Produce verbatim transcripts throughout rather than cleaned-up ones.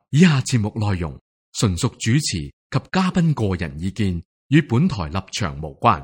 以下節目內容純屬主持及嘉賓個人意見，與本台立場無關。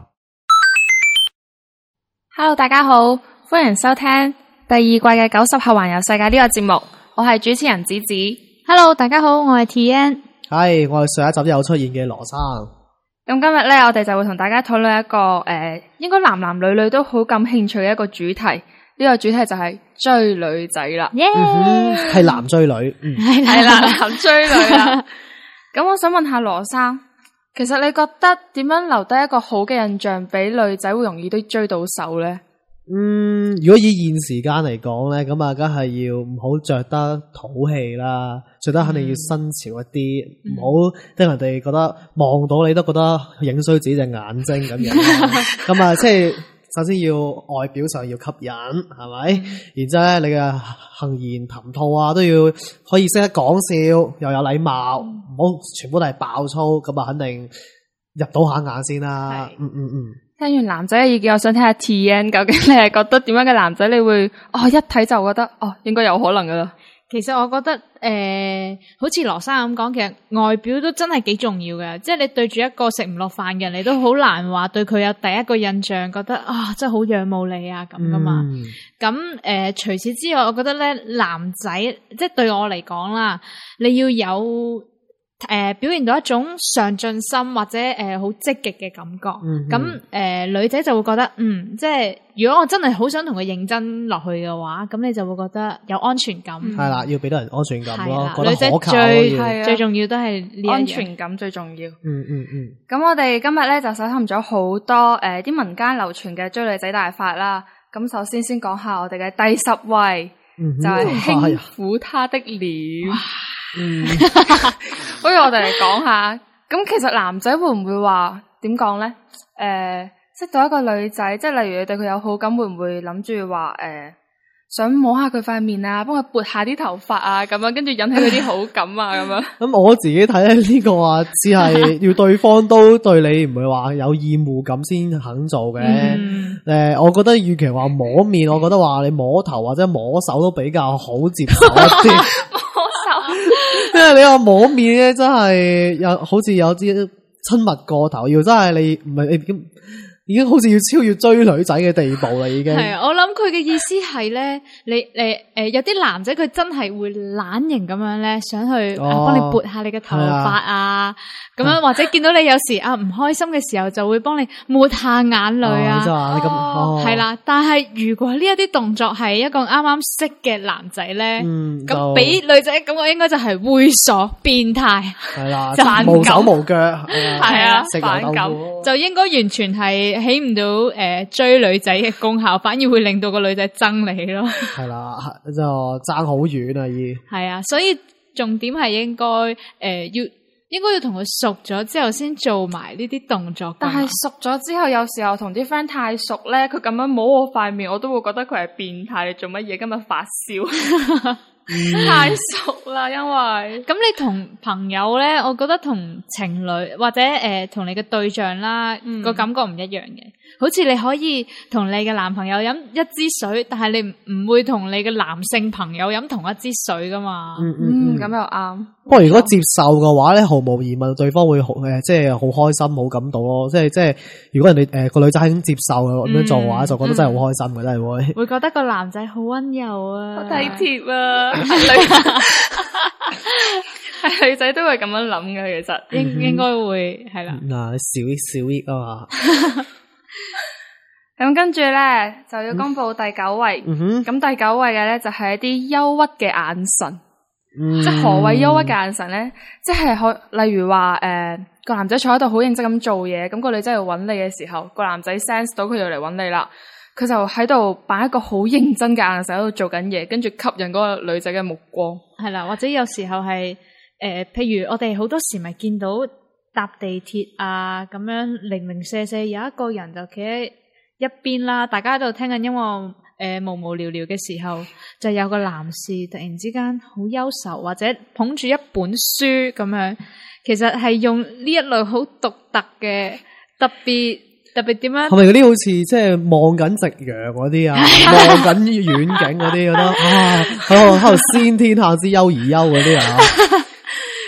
Hello， 大家好，歡迎收聽第二季嘅九十後環遊世界呢個節目，我係主持人子子。 Hello， 大家好，我係 T N。 係，我係上一集都有出現嘅羅生。 咁今日咧，我哋就會同大家討論一個誒、呃，應該男男女女都好感興趣嘅一個主題。呢、這個主題就係追女仔啦， 耶、yeah! 係、嗯、男追女， 係、嗯、啦，男追女啦。咁我想問下羅生，其實你覺得點樣留低一個好嘅印象俾女仔會容易都追到手咧？ 嗯，如果以現時間嚟講咧，咁啊，梗係要唔好着得土氣啦，着得肯定要新潮一啲，唔好令人哋覺得望到你都覺得影衰自己隻眼睛咁樣。咁啊，即係。首先要外表上要吸引，係咪？然之後咧，你嘅行言談吐啊，都要可以識得講笑，又有禮貌，唔好全部都係爆粗，咁啊，肯定入到下眼先啦。嗯嗯嗯。 聽完男仔嘅意見，我想聽下 T N， 究竟你係覺得點樣嘅男仔，你會哦一睇就覺得哦應該有可能噶啦。 其實我覺得誒、呃，好似羅生咁講，其實外表都真係幾重要嘅。即係你對住一個食唔落飯嘅人，你都好難話對佢有第一個印象，覺得啊、哦、真係好仰慕你啊咁噶嘛。咁、嗯、誒、呃，除此之外，我覺得咧男仔即係對我嚟講啦，你要有。誒、呃，表現到一種上進心或者誒好積極嘅感覺，咁、嗯、誒、呃、女仔就會覺得，嗯，即係如果我真係好想同佢認真落去嘅話，咁你就會覺得有安全感。係、嗯、 啦，要俾到人安全感咯，覺得可靠。 女仔最最重要都係呢安全感最重要。 嗯嗯嗯。咁、 嗯、我哋今日咧就搜尋咗好多誒啲、呃、民間流傳嘅追女仔大法啦。咁首先先講下我哋嘅第十位，嗯、就係輕撫她的臉。 嗯， 不如我哋嚟講下，咁其實男仔會唔會話點講咧？誒、呃，識到一個女仔，即係例如你對佢有好感，會唔會諗住話誒，想摸下佢塊面啊，幫佢撥下啲頭髮啊，咁樣跟住引起佢啲好感啊，咁樣。咁我自己睇咧，呢個話只係要對方都對你唔係話有厭惡感先肯做嘅。誒、嗯呃，我覺得與其話摸面，我覺得話你摸頭或者摸手都比較好接受一啲。因為你話摸面咧，真係有好似有啲親密過頭，要真係你唔係你已經已經好似要超越追女仔嘅地步啦，已經。係啊，我諗佢嘅意思係咧，你誒誒、呃、有啲男仔佢真係會懶型咁樣咧，想去幫、哦啊、你撥下你嘅頭髮啊，咁樣、啊、或者見到你有時啊唔開心嘅時候，就會幫你抹下眼淚啊。 即係話你咁哦， 係啦。但係如果呢一啲動作係一個啱啱識嘅男仔咧，咁、嗯、俾女仔感覺應該就係猥瑣變態，係啦， 無手無腳， 係啊，反感，就應該完全係。起唔到誒、呃、追女仔嘅功效，反而會令到個女仔憎你咯。係啦，就爭好遠啊！已係啊，所以重點係應該誒、呃、要應該要同佢熟咗之後先做埋呢啲動作。 但係熟咗之後，有時候同啲 friend 太熟咧，佢咁樣摸我塊面，我都會覺得佢係變態。你做乜嘢？今日發燒？嗯、太熟啦，因為咁你同朋友咧，我覺得同情侶或者誒同、呃、你嘅對象啦，個、嗯、感覺唔一樣嘅。好似你可以同你嘅男朋友飲一支水，但係你唔會同你嘅男性朋友飲同一支水噶嘛。 嗯嗯，咁、嗯、又啱。 不過如果接受嘅話咧，毫無疑問對方會好誒，即係好開心、好感動咯。即係即係，如果人哋誒個女仔肯接受咁樣做嘅話、嗯，就覺得真係好開心嘅，真係會。 會覺得個男仔好溫柔啊， 好體貼啊。係女仔都會咁樣諗嘅，其實應應該會係啦。 嗱，小小益啊嘛。 咁跟住咧就要公布第九位。咁、嗯、第九位嘅咧就係一啲憂鬱嘅眼神。嗯、即係何謂憂鬱嘅眼神咧？即係可例如話誒個男仔坐喺度好認真咁做嘢，咁、個女仔要揾你嘅時候，個男仔 sense 到佢要嚟揾你啦，佢就喺度擺一個好認真嘅眼神喺度做緊嘢，跟住吸引嗰個女仔嘅目光。係啦，或者有時候係誒、呃，譬如我哋好多時咪見到搭地鐵啊咁樣零零舍舍有一個人就企喺一邊啦，大家喺度聽緊音樂。誒、呃，無無聊聊嘅時候，就有個男士突然之間好憂愁，或者捧住一本書咁樣，其實係用呢一類好獨特嘅特別特別點樣？係咪嗰啲好似即係望緊夕陽嗰啲啊，望緊遠景嗰啲，覺得啊，喺度喺度先天下之憂而憂嗰啲啊？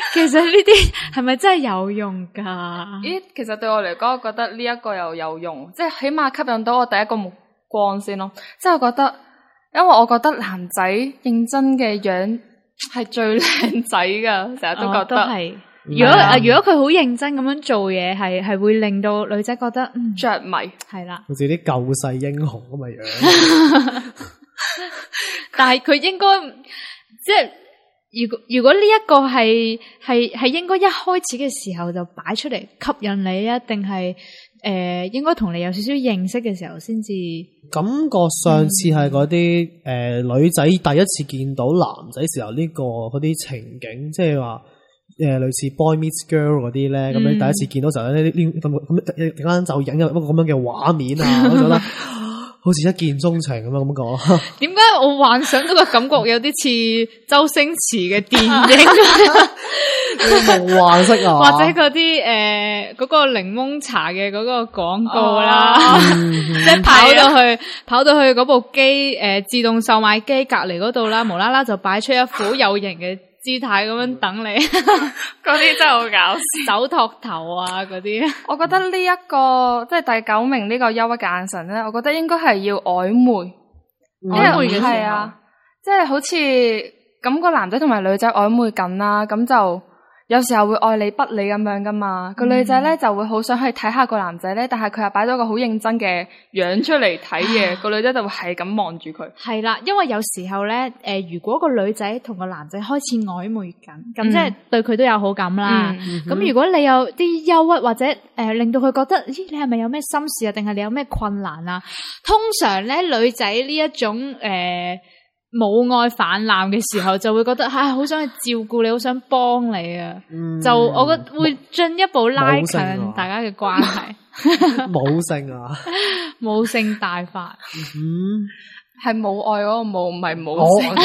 其實呢啲係咪真係有用噶？ 咦，其實對我嚟講，我覺得呢一個又有用，即係起碼吸引到我第一個目光先咯。即係我覺得，因為我覺得男仔認真嘅樣係最靚仔噶，成日都覺得。 哦、都係。如果啊，如果佢好認真咁樣做嘢，係係會令到女仔覺得嗯着迷，係啦， 好似啲救世英雄咁嘅樣。 但係佢應該即係，如果如果呢一個係係係應該一開始嘅時候就擺出嚟吸引你啊，定係誒應該同你有少少認識嘅時候先至？ 感覺上次係嗰啲誒女仔第一次見到男仔時候呢、這個嗰啲情景，即係話。誒，類似 boy meets girl 嗰啲咧，咁你、嗯、第一次見到時候咧，呢呢咁咁突然間就影入一個咁樣嘅畫面啊，我覺得好似一見鐘情咁樣咁講。點解我幻想到個感覺有啲似周星馳嘅電影？ 夢幻式啊， 或者嗰啲誒嗰個檸檬茶嘅嗰個廣告啦，哦、即係跑到去跑到去嗰部機誒、呃、自動售賣機隔籬嗰度啦，無啦啦就擺出一副有型嘅姿態咁樣等你，嗰啲真係好搞笑，手托頭啊嗰啲。 我覺得呢、這、一個即係第九名呢個憂鬱嘅眼神咧，我覺得應該係要曖昧， 曖昧嘅係啊，即係好似咁個男仔同埋女仔曖昧緊啦，咁就有時候會愛理不理咁樣噶嘛。個、嗯、女仔咧就會好想去睇下個男仔咧，但係佢又擺咗個好認真嘅樣出嚟睇嘢，個女仔就會係咁望住佢。 係啦，因為有時候咧，誒、呃，如果個女仔同個男仔開始曖昧緊，咁、嗯、即係對佢都有好感啦。咁、嗯嗯、如果你有啲憂鬱或者誒、呃、令到佢覺得，咦，你係咪有咩心事啊？定係你有咩困難啊？通常咧，女仔呢一種誒。呃母愛泛濫嘅時候，就會覺得唉，好想去照顧你，好想幫你啊！嗯、就我覺得會進一步拉近大家嘅關係。 母性啊， 母性大發， 嗯，係母愛嗰個母，唔係母性。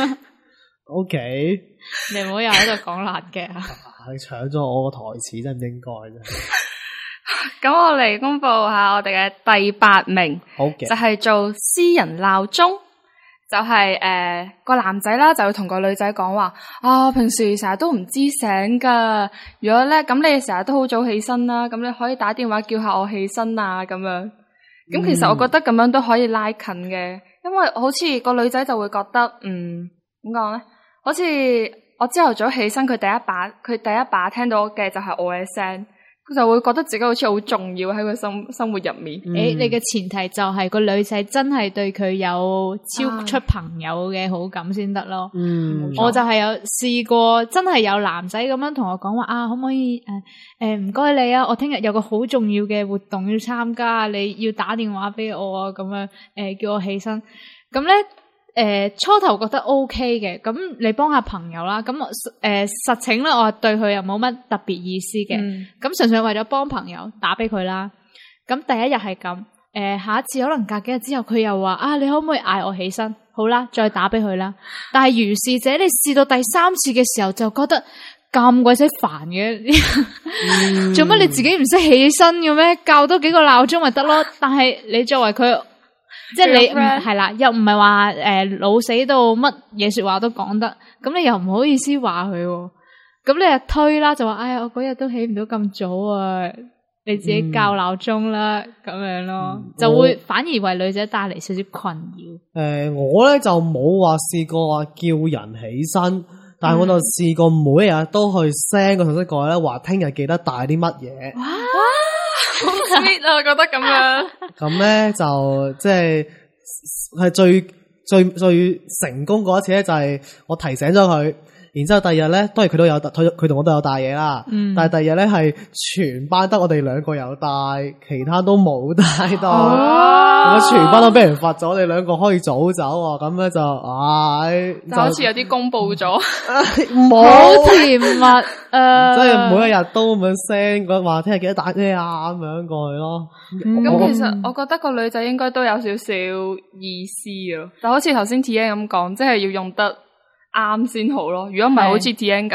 O K， 你唔好又喺度講辣嘅， 你搶咗我個台詞，真唔應該啫。 咁我嚟公布下我哋嘅第八名， 好嘅， 就係做私人鬧鐘。就係、是、誒、呃、個男仔啦，就會同個女仔講話啊，平時成日都唔知醒噶。如果咧咁，你成日都好早起身啦，咁你可以打電話叫下我起身啊，咁樣。咁其實我覺得咁樣都可以拉近嘅，因為好似個女仔就會覺得，嗯，點講咧？好似我朝頭早起身，佢第一把佢第一把聽到嘅就係我嘅聲。佢就會覺得自己好似好重要喺佢生生活入面。誒、 嗯欸，你嘅前提就係個女仔真係對佢有超出朋友嘅好感先得咯。嗯，我就係有試過，真係有男仔咁樣同我講話啊，可唔可以誒誒唔該你啊？我聽日有個好重要嘅活動要參加，你要打電話俾我啊，咁樣誒、呃、叫我起身。咁咧。誒、呃，初頭覺得 OK 嘅，咁你幫下朋友啦，咁誒、呃、實情咧，我對佢又冇乜特別意思嘅，咁純粹為咗幫朋友打俾佢啦。咁第一日係咁，誒、呃、下一次可能隔幾日之後，佢又話啊，你可唔可以嗌我起身？好啦，再打俾佢啦。但係如是者，你試到第三次嘅時候，就覺得咁鬼死煩嘅，做乜、嗯、你自己唔識起身嘅咩？校多幾個鬧鐘咪得咯。但係你作為佢。即係你係啦，又唔係話誒老死到乜嘢說話都講得，咁你又唔好意思話佢，咁你又推啦，就話哎呀我嗰日都起唔到咁早啊，你自己校鬧鐘啦，咁、嗯、樣咯，嗯、就會反而為女仔帶嚟少少困擾。誒、 呃，我咧就冇話試過話叫人起身，但係我就試過每日都去 send 個信息過去咧，話聽日記得帶啲乜嘢。 哇好 sweet 啊！我覺得咁樣， 咁咧就即係係最最最成功嗰一次咧，就係我提醒咗佢，然之後第二日咧，當然佢都有佢佢同我都有帶嘢啦。嗯，但係第二日咧係全班得我哋兩個有帶，其他都冇帶到。哦，我全班都俾人罰咗，我哋兩個可以早走啊！咁咧就唉， 就好似有啲公佈咗， 好甜蜜誒， 即係每一日都咁樣 send 話聽日記得帶咩啊咁樣過去咯。 咁、嗯、其實我覺得個女仔應該都有少少意思咯，就好似頭先 T N 咁講，即係要用得啱先好咯。如果唔係好似 T N 咁，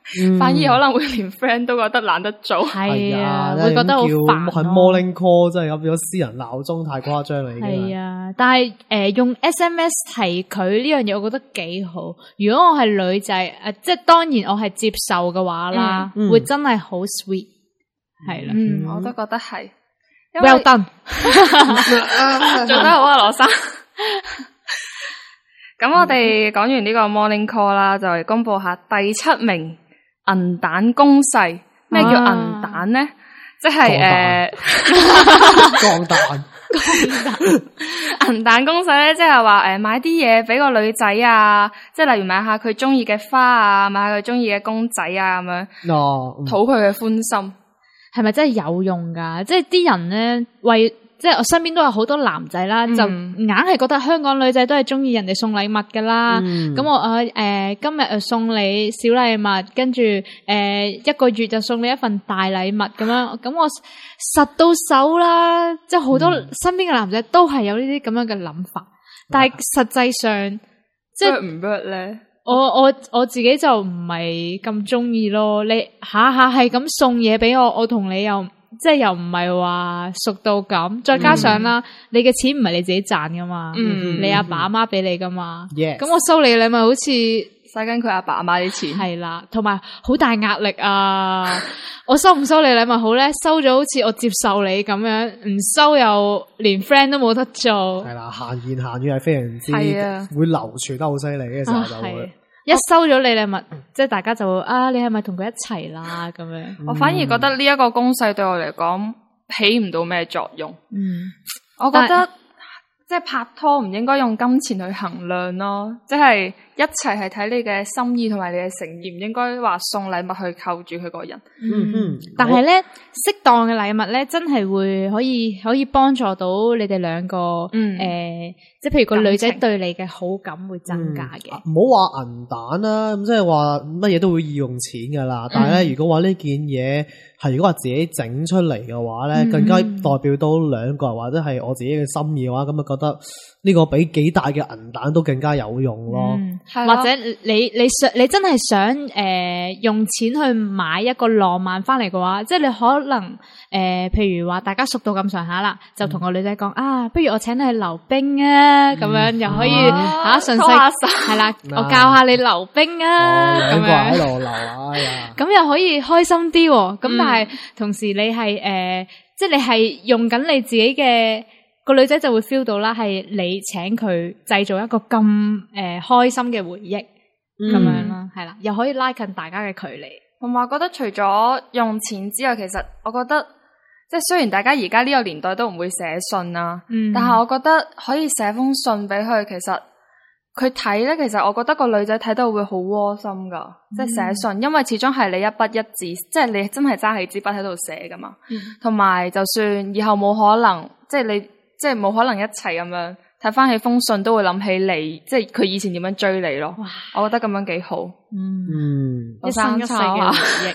嗯反而可能會連 friend 都覺得懶得做。 係啊， 係會覺得好煩係咯。 morning call 真係咁變咗私人鬧鐘，太誇張啦已經。 係啊，但係誒、呃、用 S M S 提佢呢樣嘢，我覺得幾好。如果我係女仔，誒、呃、即係當然我係接受嘅話啦， 嗯嗯會真係好 sweet，係啦。 嗯，我都覺得係。因為 Well done， 做得好啊，羅生。咁我哋講完呢個 morning call 啦，就嚟公布下第七名銀彈攻勢。咩叫銀彈咧？即係誒鋼彈。 銀彈攻勢咧，即係話誒買啲嘢俾個女仔啊，即係例如買下佢中意嘅花啊，買下佢中意嘅公仔啊咁樣， 哦， 討佢嘅歡心。 係咪真係有用㗎？即係啲人咧為。即係我身邊都有好多男仔啦，嗯、就硬係覺得香港女仔都係中意人哋送禮物噶啦。咁、嗯、我誒、呃、今日誒送你小禮物，跟住誒、呃、一個月就送你一份大禮物咁樣。咁我實到手啦，即係好多身邊嘅男仔都係有呢啲咁樣嘅諗法。嗯、但係實際上即係唔 work 咧。 我我我自己就唔係咁中意咯。你下下係咁送嘢俾我，我同你又。即係又唔係話熟到咁，再加上啦，嗯、你嘅錢唔係你自己賺噶嘛，嗯、你阿爸阿媽俾你噶嘛，咁 Yes. 我收你嘅禮物好似使緊佢阿爸阿媽啲錢， 係啦，同埋好大壓力啊！我收唔收你禮物好咧？收咗好似我接受你咁樣，唔收又連 friend 都冇得做。 係啦，閒言閒語係非常之啊會流傳得好犀利嘅時候就會。 啊一收咗你禮物，即係大家就會啊，你係咪同佢一齊啦？咁樣， 我反而覺得呢一個攻勢對我嚟講起唔到咩作用。 嗯， 我覺得即係拍拖唔應該用金錢去衡量咯，即係一齊係睇你嘅心意同埋你嘅誠意，唔應該話送禮物去扣住佢個人。 嗯嗯， 但係咧，適當嘅禮物咧，真係會可以可以幫助到你哋兩個，誒、 嗯呃，即係譬如個女仔對你嘅好感會增加嘅。 唔好話銀彈啦，咁即係話乜嘢都會要用錢噶啦。但係咧，如果話呢件嘢係如果話自己整出嚟嘅話咧，嗯、更加代表到兩個人或者係我自己嘅心意嘅話，咁啊覺得呢個比幾大嘅銀彈都更加有用咯。 嗯、或者你你想你真係想誒、呃、用錢去買一個浪漫翻嚟嘅話，即係你可能誒、呃，譬如話大家熟到咁上下啦，就同個女仔講、嗯、啊，不如我請你去溜冰啊，咁、嗯、樣又可以吓順勢係啦，我教下你溜冰啊，咁、哦、樣喺度溜啊呀， 咁又可以開心啲、哦，咁、嗯、但係同時你係誒、呃，即係你係用緊你自己嘅。個女仔就會 feel 到啦，係你請佢製造一個咁誒、呃、開心嘅回憶咁、嗯、樣啦，係啦，又可以拉近大家嘅距離。 同埋我覺得除咗用錢之外，其實我覺得即係雖然大家而家呢個年代都唔會寫信啊，嗯、但係我覺得可以寫封信俾佢，其實佢睇咧，其實我覺得個女仔睇到會好窩心噶，嗯、即係寫信，因為始終係你一筆一字，即係你真係揸起支筆喺度寫噶嘛。同埋、嗯、就算以後冇可能，即係你。即係冇可能一齊咁樣睇翻起封信，都會諗起你，即係佢以前點樣追你咯。哇我覺得咁樣幾好。 嗯， 一生一世嘅回憶。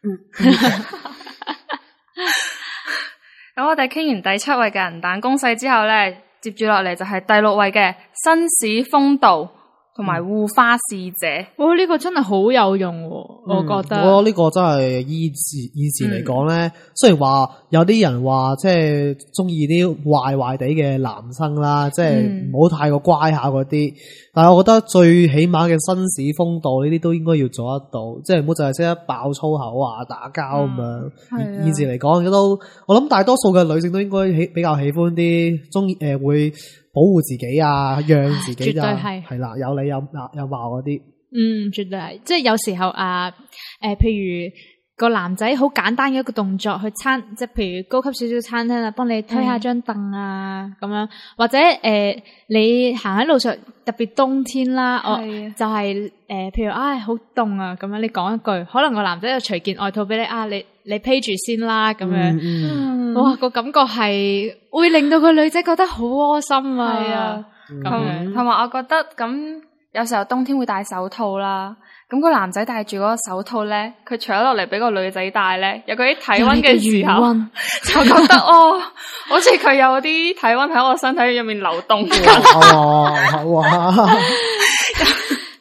咁我哋傾完第七位嘅銀彈攻勢之後咧，接住落嚟就係第六位嘅紳士風度同埋護花使者。 哇、哦，呢、這個真係好有用、啊，我覺得。 嗯、我覺得呢個真係以前以前嚟講咧，嗯、雖然話有啲人話即係中意啲壞壞地嘅男生啦，即係唔好太過乖下嗰啲。嗯、但係我覺得最起碼嘅紳士風度呢啲都應該要做得到，即係唔好淨係識得爆粗口啊、打交咁樣。以前嚟講，都我諗大多數嘅女性都應該喜比較喜歡啲中意誒會。保護自己啊，讓自己啊，係啦，有禮有有貌嗰啲。 嗯，絕對係，即係有時候啊，誒、呃，譬如個男仔好簡單嘅一個動作，去餐，即係譬如高級少少餐廳啊，幫你推下張凳啊，咁、嗯、樣，或者誒、呃，你行喺路上，特別冬天啦，的我就係、是、誒、呃，譬如唉，好凍啊，咁樣你講一句，可能個男仔就隨件外套俾你啊，你你披住先啦，咁樣，嗯嗯、哇，個感覺係會令到個女仔覺得好窩心啊，係啊，咁樣， 同埋我覺得咁有時候冬天會戴手套啦。咁個男仔戴住嗰個手套咧，佢除咗落嚟俾個女仔戴咧，有嗰啲體溫嘅時候，就覺得哦，好似佢有啲體溫喺我身體入面流動緊。 哇！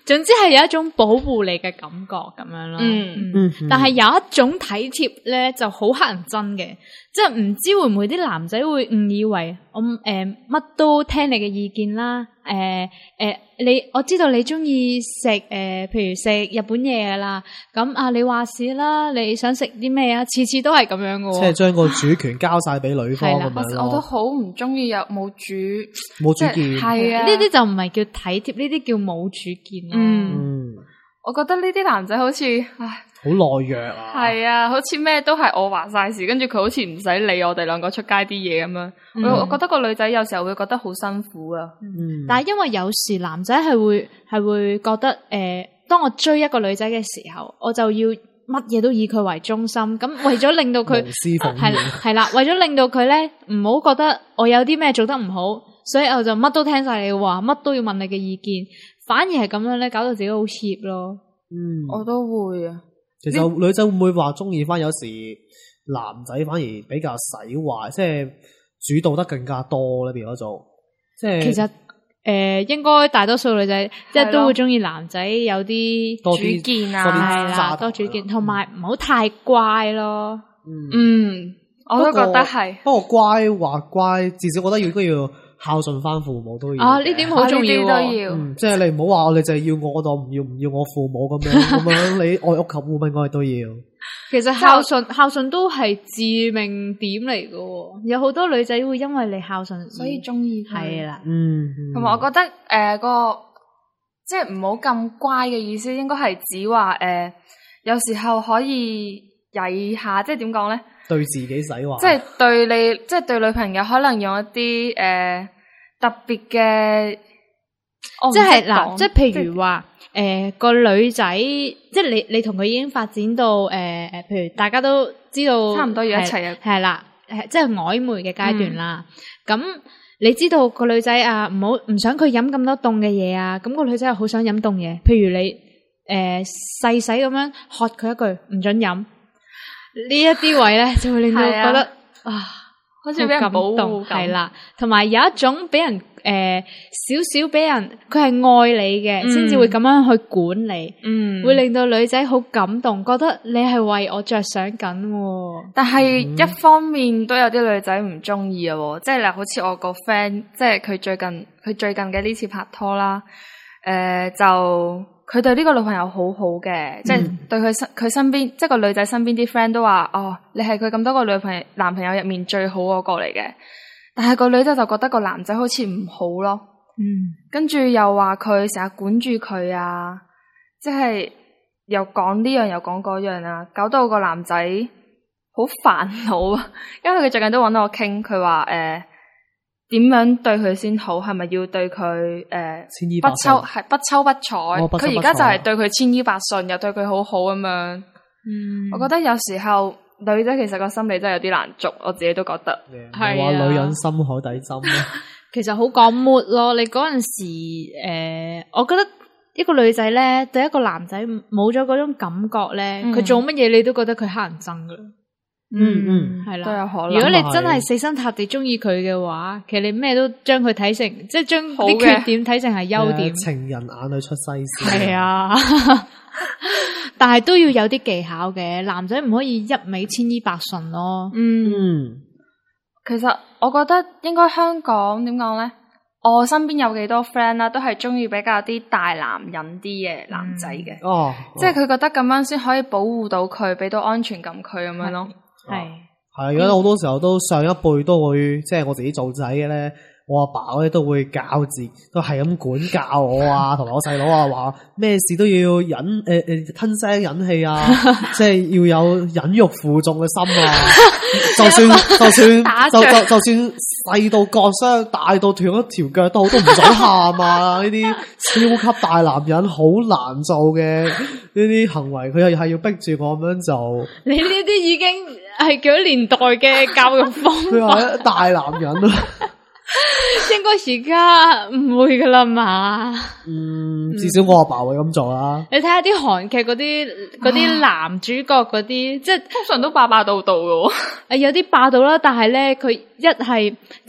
總之係有一種保護你嘅感覺咁樣咯。 嗯嗯，但係有一種體貼咧就好乞人憎嘅，即係唔知會唔會啲男仔會誤以為我誒乜、呃、都聽你嘅意見啦。誒、呃、誒、呃，你我知道你中意食誒，譬如食日本嘢噶啦，咁啊你話事啦，你想食啲咩啊？次次都係咁樣嘅喎。 即係將個主權交晒俾女方咁樣咯。 我都好唔中意有冇主冇主見， 係啊， 呢啲就唔係叫體貼，呢啲叫冇主見咯。 嗯， 嗯， 我覺得呢啲男仔好似唉。 好懦弱啊！ 係啊，好似咩都係我話晒事，跟住佢好似唔使理我哋兩個出街啲嘢咁樣。 嗯、 我我覺得個女仔有時候會覺得好辛苦啊。 嗯，但係因為有時男仔係會係會覺得誒、呃，當我追一個女仔嘅時候，我就要乜嘢都以佢為中心。咁為咗令到佢係係啦，為咗令到佢咧唔好覺得我有啲咩做得唔好，所以我就乜都聽晒你嘅話，乜都要問你嘅意見，反而係咁樣咧，搞到自己好怯咯。 嗯， 我都會啊。 其實女仔會唔會話中意翻？有時男仔反而比較使壞，即係主導得更加多咧，變咗做即係。其實誒、呃，應該大多數女仔即係都會中意男仔有啲主見啊， 係啦，多主見，同埋唔好太乖咯。 嗯， 嗯，我都覺得係。 不過乖或乖，至少覺得應該要孝順翻父母都要。 啊，呢點好重要都要。 嗯，即係你唔好話我哋就係要我當唔要唔要我父母咁樣咁樣，你愛屋及烏咪我哋都要。 其實孝順孝順都係致命點嚟㗎，有好多女仔會因為你孝順所以中意佢。 係啦， 嗯， 同埋我覺得誒、呃、個即係唔好咁乖嘅意思，應該係指話誒、呃、有時候可以曳下，即係點講咧？ 對自己使壞， 即係對你，即係對女朋友，可能用一啲誒、呃、特別嘅， 即係嗱，即係譬如話誒、呃、個女仔，即係你你同佢已經發展到誒誒、呃，譬如大家都知道差唔多要一齊啊， 係啦，誒即係曖昧嘅階段啦。咁、嗯、你知道個女仔啊，唔好唔想佢飲咁多凍嘅嘢啊，咁、個女仔又好想飲凍嘢，譬如你誒細細咁樣喝佢一句唔准飲。呢一啲位咧，就會令到我覺得啊， 好似俾人保護咁， 係啦。同埋有一種俾人誒少少俾人，佢係愛你嘅，先至會咁樣去管你，嗯，會令到女仔好感動，覺得你係為我着想緊。 但係一方面都有啲女仔唔中意啊，即係嗱，好似我個 friend，即係佢最近佢最近嘅呢次拍拖啦，誒、呃、就。佢對呢個女朋友好好嘅，即係對佢身佢身邊，即係個女仔身邊啲 friend 都話，哦，你係佢咁多個女朋友男朋友入面最好嗰個嚟嘅。但係個女仔就覺得個男仔好似唔好咯，嗯，跟住又話佢成日管住佢啊，即係又講呢樣又講嗰樣啊，搞到個男仔好煩惱啊。因為佢最近都揾到我傾，佢話誒。點樣對佢先好？係咪要對佢誒、呃、不抽係不抽不睬？佢而家就係對佢千依百順，又對佢好好咁樣。嗯，我覺得有時候女仔其實個心理真係有啲難捉，我自己都覺得係話女人心海底針咧。 其實好講 mood 咯，你嗰陣時誒、呃，我覺得一個女仔咧對一個男仔冇咗嗰種感覺咧，佢、嗯、做乜嘢你都覺得佢乞人憎噶。 嗯嗯， 係啦， 都有可能。 如果你真係死心塌地中意佢嘅話，其實你咩都將佢睇成，即係將啲缺點睇成係優點。 情人眼裏出西施。 係啊，但係都要有啲技巧嘅，男仔唔可以一味千依百順咯。 嗯，嗯其實我覺得應該香港點講咧？我身邊有幾多 friend 啦，都係中意比較啲大男人啲嘅男仔嘅。 嗯、 哦， 即係佢覺得咁樣先可以保護到佢，俾到安全感佢咁樣咯。 係係，而家好多時候都上一輩都會，即係我自己做仔嘅咧，我阿爸咧都會教字，都係咁管教我啊，同埋我細佬啊，話咩事都要忍誒誒、呃、吞聲忍氣啊，即係要有忍辱負重嘅心啊，就算就算就就就算細到割傷，大到斷一條腳都好，都唔使喊啊！呢啲超級大男人好難做嘅呢啲行為，佢又係要逼住我咁樣做。 你呢啲已經係幾多年代嘅教育方法？ 佢話大男人啊！ 應該而家唔會噶啦嘛， 嗯，至少我阿爸會咁做啦。 你睇下啲韓劇嗰啲嗰啲男主角嗰啲，即係通常都霸霸道道嘅。誒，有啲霸道啦，但係咧佢一係即係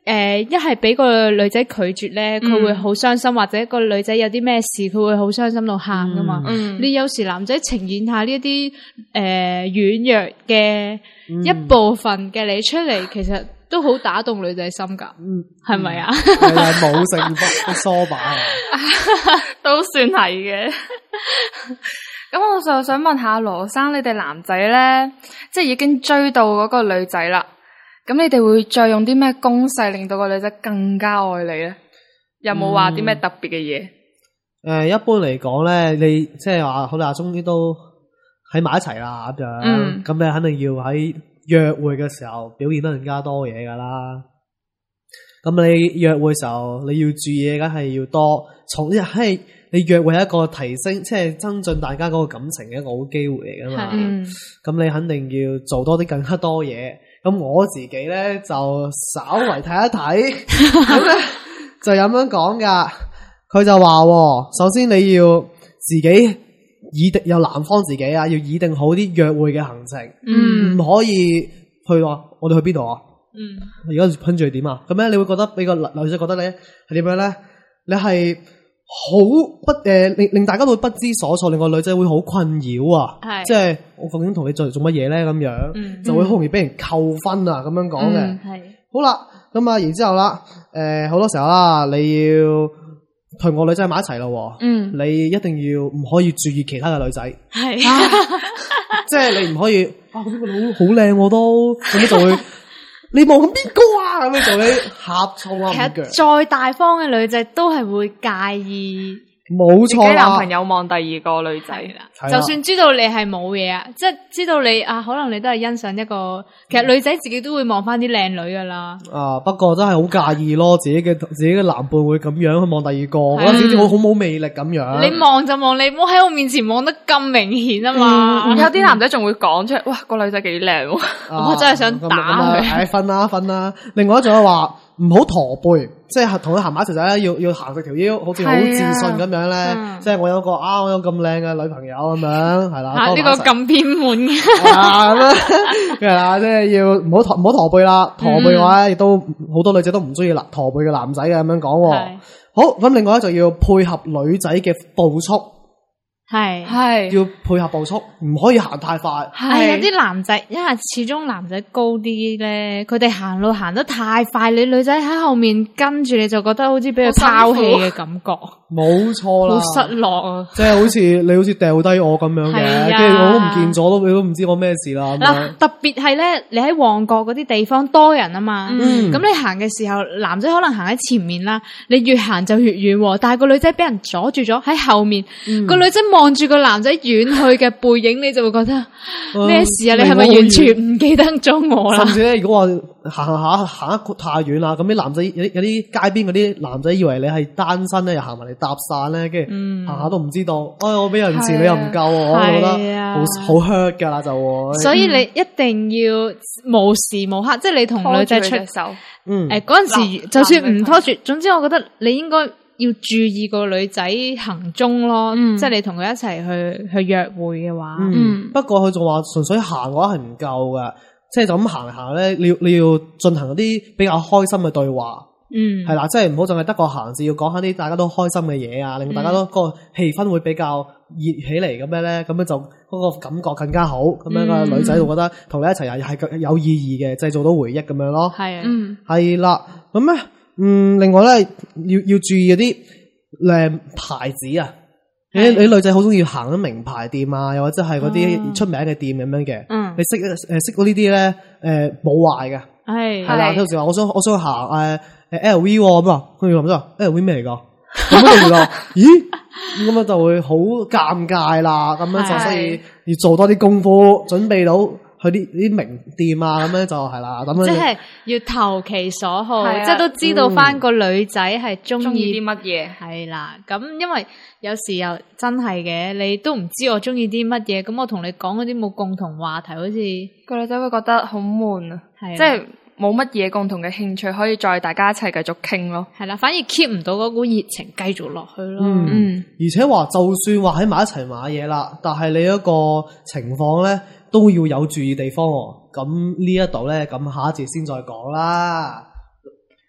誒一係俾個女仔拒絕咧，佢會好傷心，或者個女仔有啲咩事，佢會好傷心到喊噶嘛。 嗯、 你有時男仔呈現下呢一啲誒軟弱嘅一部分嘅你出嚟，其實都好打動女仔心噶，係咪啊？ 係啊，冇性不梳把啊， 都算係嘅。咁我就想問下羅生，你哋男仔咧，即係已經追到嗰個女仔啦，咁你哋會再用啲咩攻勢令到個女仔更加愛你咧？有冇話啲咩特別嘅嘢？誒、 嗯呃，一般嚟講咧，你即係話好啦，終於都喺埋一齊啦咁樣，咁、嗯、你肯定要喺約會嘅時候表現得更加多嘢噶啦。咁你約會嘅時候你要注意嘅，梗係要多，從一係。你約會係一個提升，即係增進大家嗰個感情嘅一個好機會嚟噶嘛。咁、嗯、你肯定要做多啲更加多嘢。咁我自己咧就稍為睇一睇，咁咧就咁樣講噶。佢就話，首先你要自己擬定，有男方自己啊，要擬定好啲約會嘅行程，唔、嗯、可以去話我哋去邊度啊？嗯，而家跟住點啊？咁咧你會覺得俾個女仔覺得你係點樣咧？你係。好不誒、呃，令令大家都會不知所措，令個女仔會好困擾啊！即係我究竟同你做嚟做乜嘢咧？咁樣、嗯、就會好容易俾人扣分啊！咁樣講嘅，係、嗯、好啦，咁啊，然之後啦，誒、呃，好多時候啦，你要同個女仔喺埋一齊咯，嗯，你一定要唔可以注意其他嘅女仔，係、啊，即係你唔可以啊！嗰、這個女好靚，我都咁就會。你望緊邊個啊？咁樣做你呷醋啊！ 其實再大方嘅女仔都係會介意， 冇錯啦。自己男朋友望第二個女仔啦， 就算知道你係冇嘢啊，即係知道你啊，可能你都係欣賞一個。其實女仔自己都會望翻啲靚女噶啦。 啊，不過真係好介意咯，自己嘅自己嘅男伴會咁樣去望第二個，覺得自己好好冇魅力咁樣。 你望就望，你唔好喺我面前望得咁明顯啊嘛。 嗯、有啲男仔仲會講出嚟，哇，個女仔幾靚，我真係想打佢。 唉，瞓啦瞓啦。另外一種話唔好駝背，即係同佢行埋一齊仔咧，要要行直條腰，好似好自信咁樣咧。嗯、即係我有個啊，我有咁靚嘅女朋友咁樣，係啦。 啊，呢、這個咁偏門嘅。 係啦，係啦，即係要唔好駝唔好駝背啦。駝背嘅話，亦都好多女仔都唔中意男駝背嘅男仔嘅咁樣講。好，咁另外咧就要配合女仔嘅步速。 係係要配合步速，唔可以行太快。 係有啲男仔，因為始終男仔高啲咧，佢哋行路行得太快，你女仔喺後面跟住，你就覺得好似俾佢拋棄嘅感覺。 冇錯啦， 好失落啊！ 即係好似你好似掉低我咁樣嘅，跟住我都唔見咗，都你都唔知我咩事啦。 嗱，特別係咧，你喺旺角嗰啲地方多人啊嘛，咁、嗯、你行嘅時候，男仔可能行喺前面啦，你越行就越遠，但係個女仔俾人阻住咗喺後面，個、嗯、女仔望住個男仔遠去嘅背影，你就會覺得咩、嗯、事啊？你係咪完全唔記得咗我啦？ 甚至咧，如果話行下行得太遠啦，咁啲男仔有啲有啲街邊嗰啲男仔以為你係單身咧，又行埋嚟搭訕咧，跟住行下都唔知道。哎，我俾人錢你又唔夠，我覺得好好 hurt 噶啦，就會。 所以你一定要無時無刻，即係你同女仔出手。嗯，誒嗰陣時就算唔拖住，總之我覺得你應該要注意個女仔行蹤咯。嗯、即係你同佢一齊去去約會嘅話。嗯， 嗯不過佢仲話純粹行嘅話係唔夠噶。即係就咁行行咧，你要你要進行嗰啲比較開心嘅對話，嗯，係啦，即係唔好淨係得個閒字，要講下啲大家都開心嘅嘢啊，令大家都個氣氛會比較熱起嚟咁樣咧，咁樣就嗰個感覺更加好，咁樣個女仔就覺得同你一齊係係有意義嘅，製造到回憶咁樣咯，係啊，嗯，係啦，咁咧，嗯，另外咧要要注意嗰啲靚牌子啊。你你女仔好中意行啲名牌店啊，又或者係嗰啲出名嘅店咁樣嘅。嗯，你識誒識到呢啲咧誒冇壞嘅。係係啦，有時話我想我想行誒誒 L V 咁啊，跟住諗咗 L V 咩嚟噶？咁樣嚟噶？咦？咁樣就會好尷尬啦。咁樣就所以要做多啲功夫，準備到去啲啲名店啊，咁樣就係啦。咁樣即係要投其所好，即係都知道翻個女仔係中意啲乜嘢。 係啦，咁因為有時又真係嘅，你都唔知我中意啲乜嘢，咁我同你講嗰啲冇共同話題，好似個女仔會覺得好悶啊，即係冇乜嘢共同嘅興趣可以再大家一齊繼續傾咯。 係啦，反而 keep 唔到嗰股熱情繼續落去咯。 嗯，嗯而且話就算話喺埋一齊買嘢啦，但係你一個情況咧都要有注意地方喎。咁呢一度咧，咁下一節先再講啦。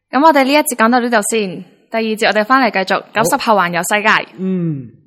咁我哋呢一節講到呢度先，第二節我哋翻嚟繼續九十後環遊世界。 嗯。